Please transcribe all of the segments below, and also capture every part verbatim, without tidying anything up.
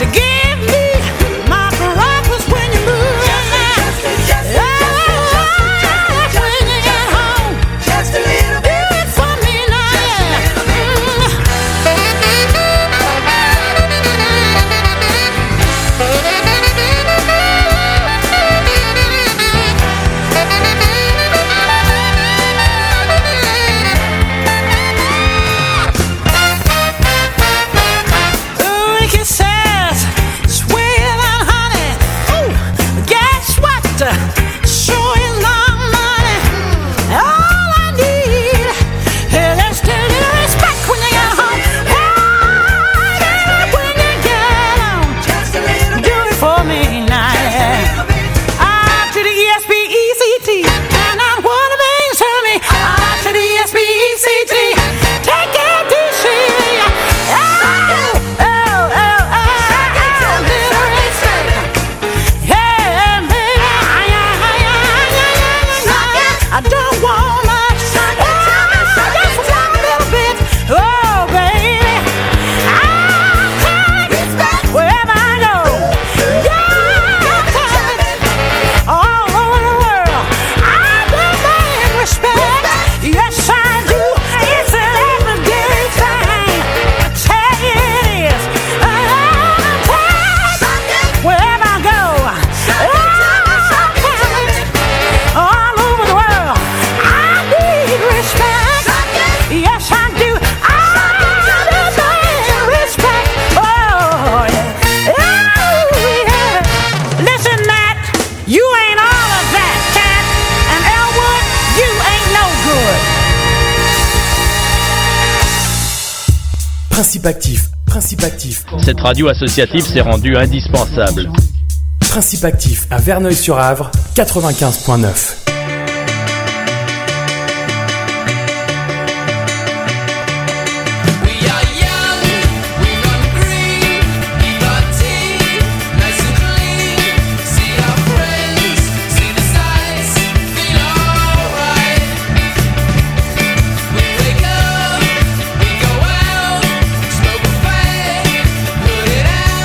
Principe actif, principe actif. Cette radio associative s'est rendue indispensable. Principe actif à Verneuil-sur-Avre, quatre-vingt-quinze point neuf.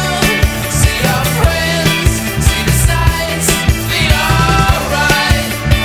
Right.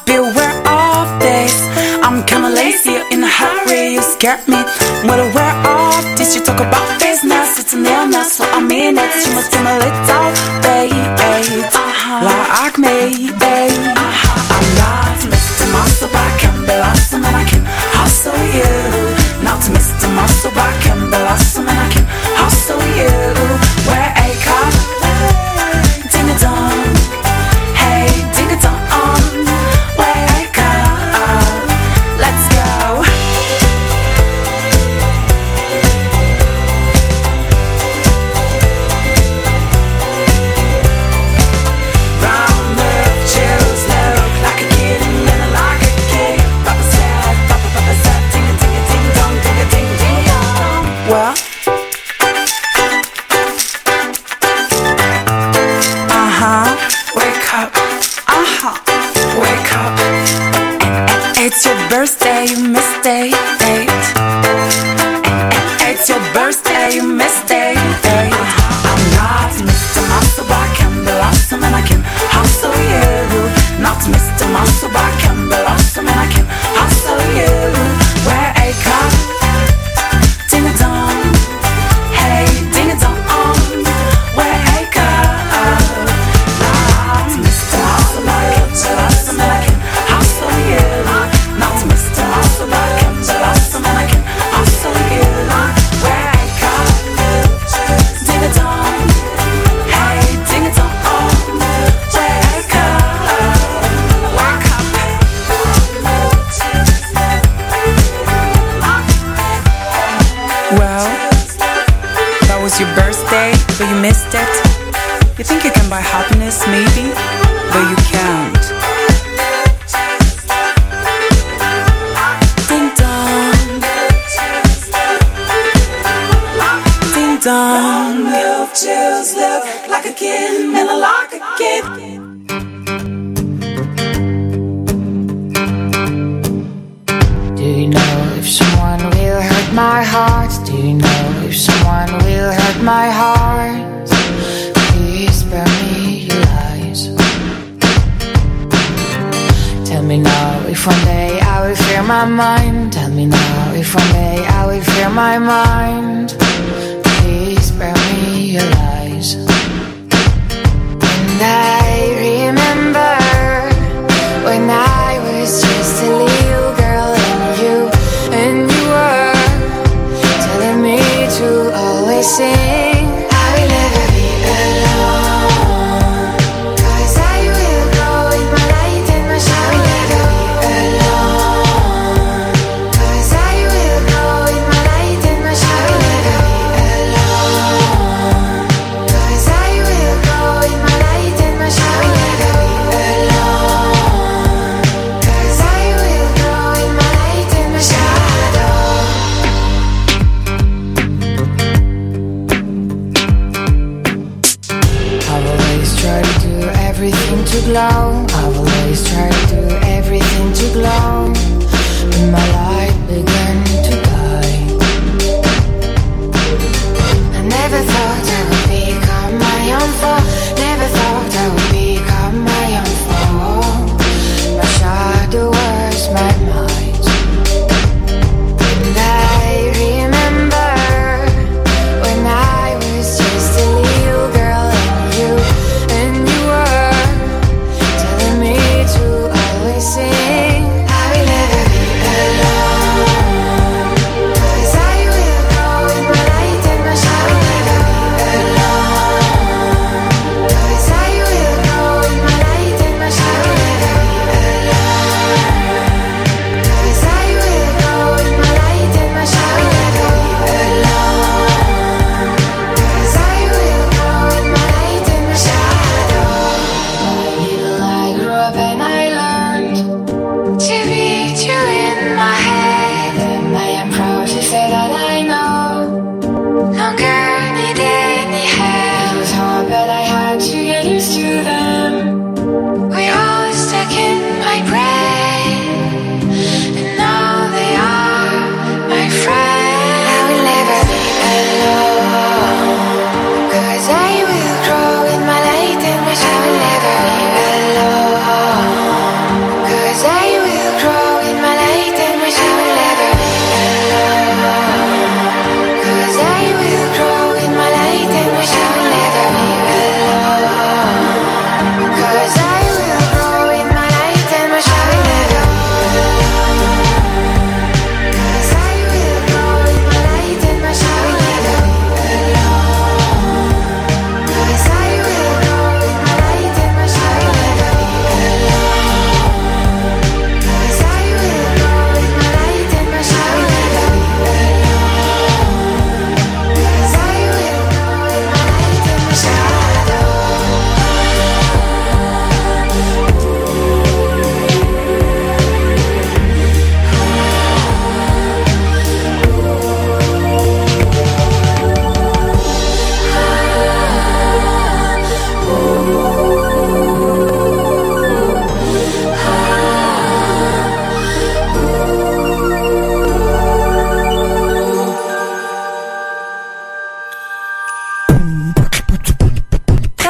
beware of this. I'm kinda lazy, you're in a hurry, you scared me. Well, aware of this, you talk about business. It's an illness, so I mean it. You must be my little baby, uh-huh. Like me, baby. Uh-huh. I'm not Mister Muscle, but I can be awesome and I can hustle you. Not Mister Muscle, but I can be awesome and I can hustle you. Wear a cup, ding a dong, hey, ding a dong. Wear a cup, let's go. Round the chills look like a kid and then I like a kid. Papa said, Papa, Papa said, ding a ding a ding dong, ding a ding ding dong. Well, uh-huh, wake up, uh-huh, wake up. It's your birthday, you missed a date. It's your birthday, you missed a date. I'm not Mister Muscle, but I can be awesome and I can hustle you. Not Mister Muscle, but I can be awesome and I can hustle you. Wear a cup, ding a dong, hey, ding a dong. Wear a cup, not Mister Muscle, but I can be awesome and I can hustle you. Not Mister Muscle, but I can be awesome and I can hustle you. Wear a cup, ding a dong, hey, ding a dong. Wear a cup, wake up. Well, that was your birthday, but you missed it. You think you can buy happiness, maybe, but you can't. Ding dong, ding dong. Milk chills look like a kid, and I like a kid. Do you know if someone will hurt my heart? Do you know if someone will hurt my heart? Please spare me your lies. Tell me now if one day I will clear my mind. Tell me now if one day I will clear my mind. Please spare me your lies. And I remember when I was just a little girl and you, and you were telling me to always sing. I will never be alone, 'cause I will go with my light and my shine. I will never be alone, 'cause I will go with my light and my shine. I will never be alone, 'cause I will go with my light and my shine. I will never be alone, 'cause I will go with my light and my shadow. I've always tried to do everything to glow. I've always tried to do everything to glow. When my light began to die, I never thought I would become my own foe. Never thought I would become my own foe. My shadow was my might. And I remember when I was just a little girl and you, and you were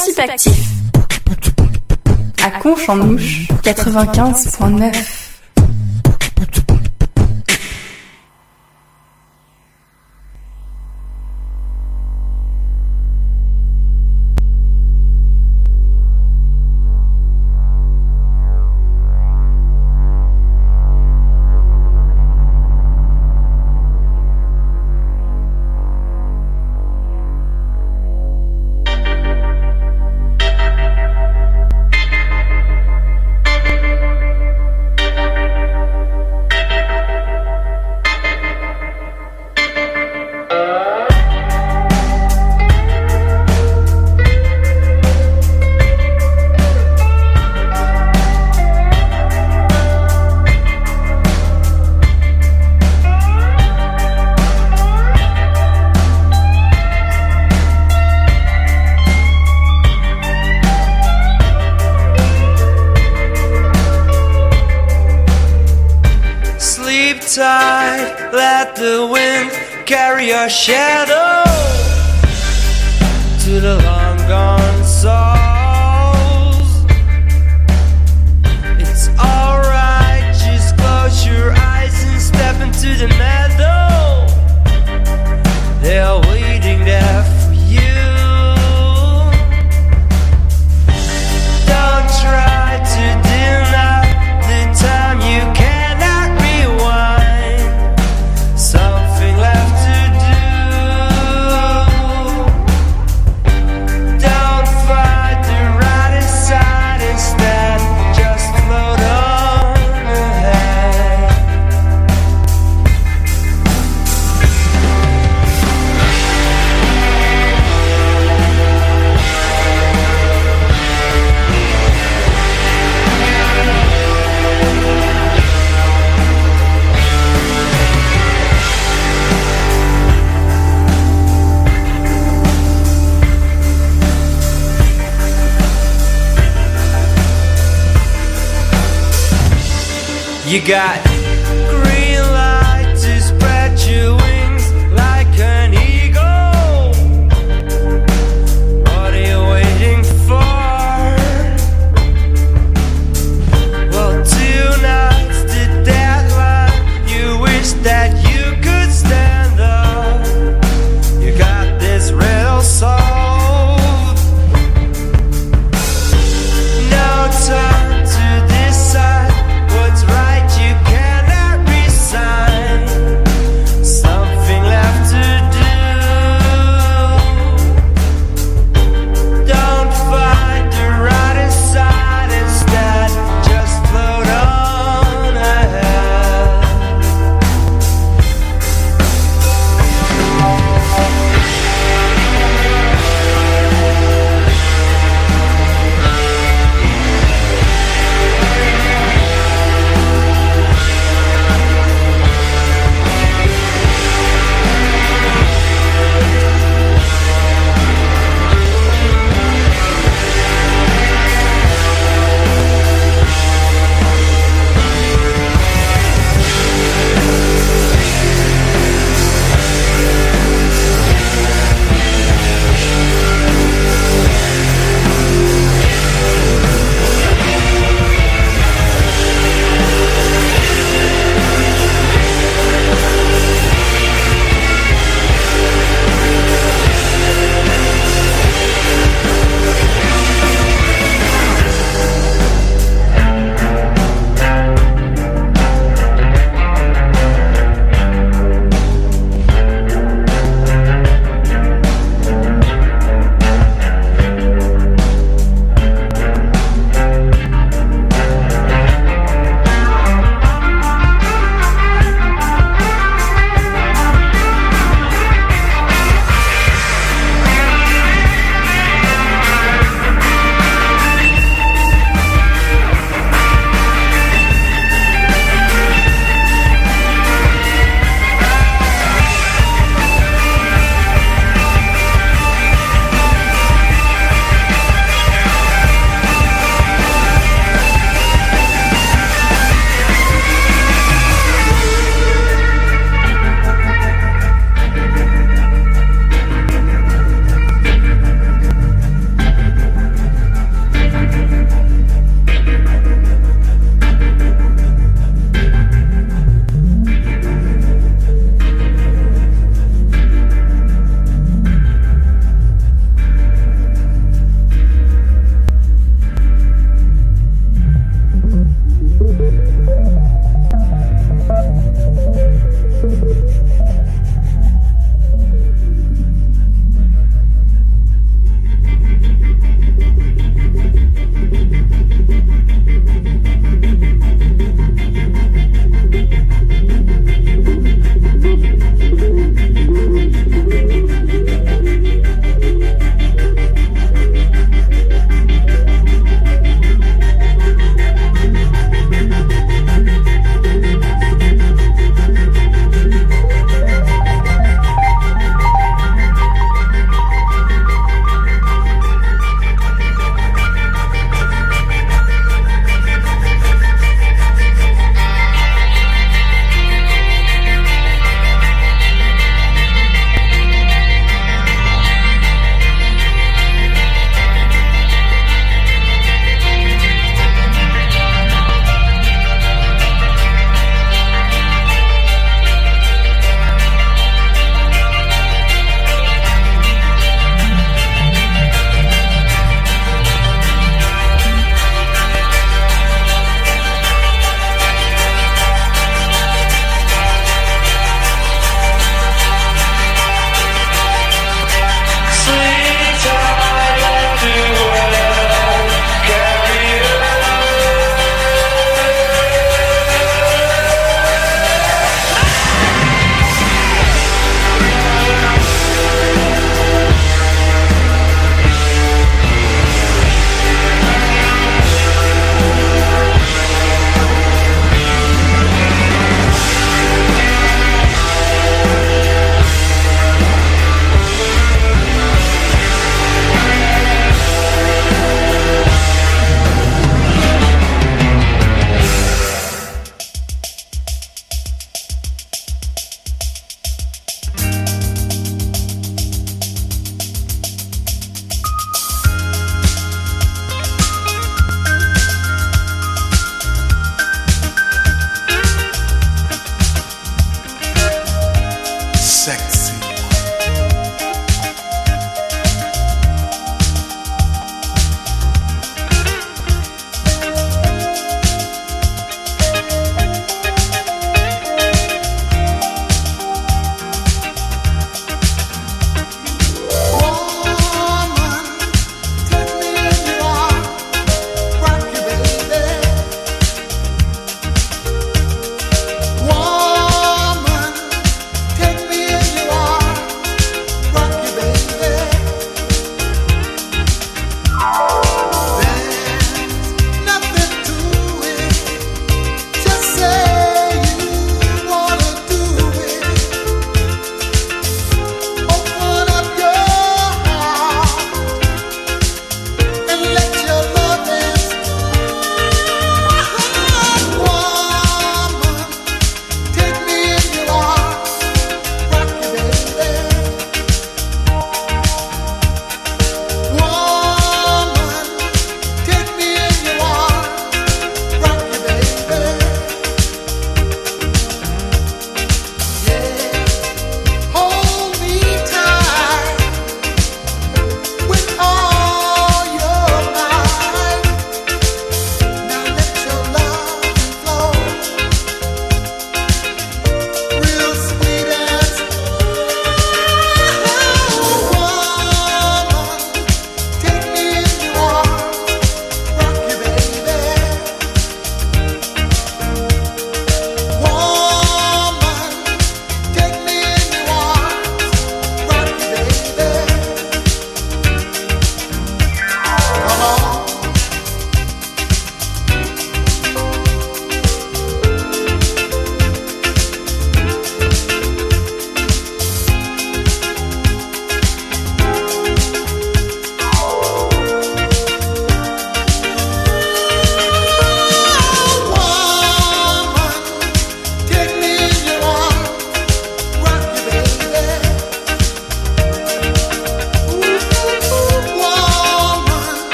Principe actif. À Conche-en-Ouche, quatre-vingt-quinze virgule neuf. Tide, let the wind carry your shadow to the long gone souls. It's alright, just close your eyes and step into the meadow. They're waiting there for you. Don't try to deny the time you can. You got green light to spread your wings like an eagle. What are you waiting for? Well, tonight's the deadline. You wish that you could stand up. You got this riddle solved. No time to decide what's right, you can't.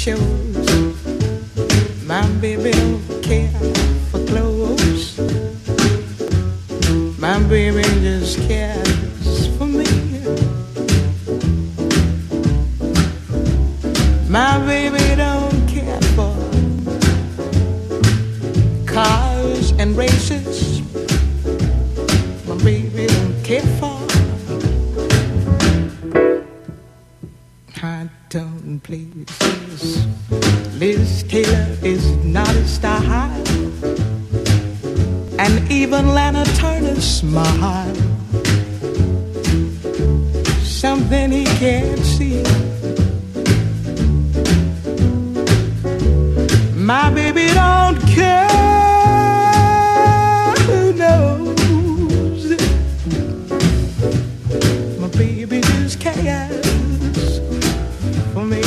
shows. My baby don't care for clothes. My baby just cares for me. My baby don't care for cars and races. My baby don't care for high-tone places. Liz Taylor is not a style, and even Lana Turner's smile, something he can't see. My baby don't care, who knows? My baby just cares for me.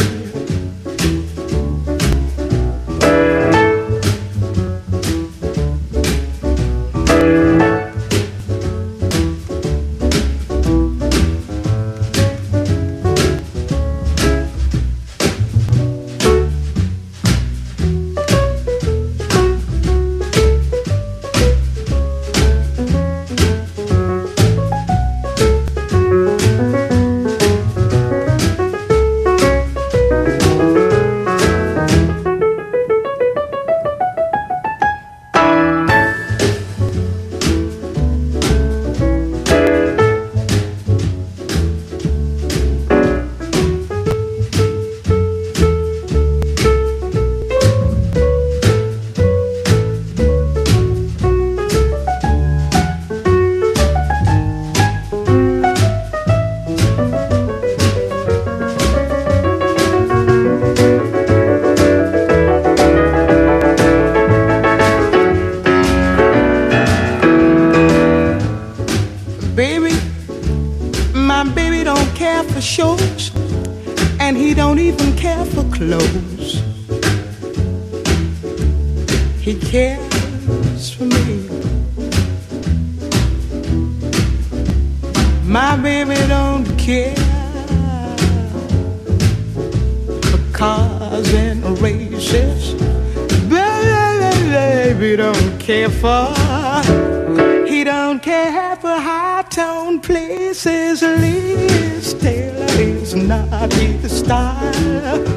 He cares for me. My baby don't care for cars and races. Baby don't care for. He don't care for high-tone places. Liz Taylor is not his style.